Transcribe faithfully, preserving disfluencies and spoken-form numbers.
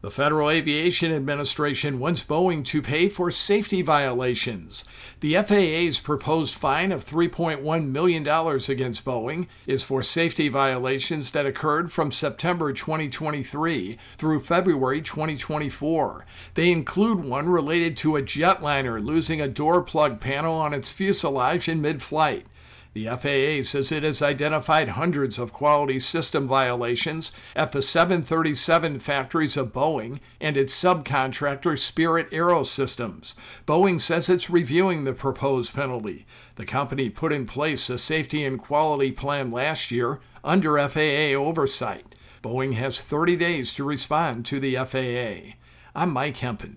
The Federal Aviation Administration wants Boeing to pay for safety violations. The F A A's proposed fine of three point one million dollars against Boeing is for safety violations that occurred from September twenty twenty-three through February twenty twenty-four. They include one related to a jetliner losing a door plug panel on its fuselage in mid-flight. The F A A says it has identified hundreds of quality system violations at the seven thirty-seven factories of Boeing and its subcontractor Spirit AeroSystems. Boeing says it's reviewing the proposed penalty. The company put in place a safety and quality plan last year under F A A oversight. Boeing has thirty days to respond to the F A A. I'm Mike Hempen.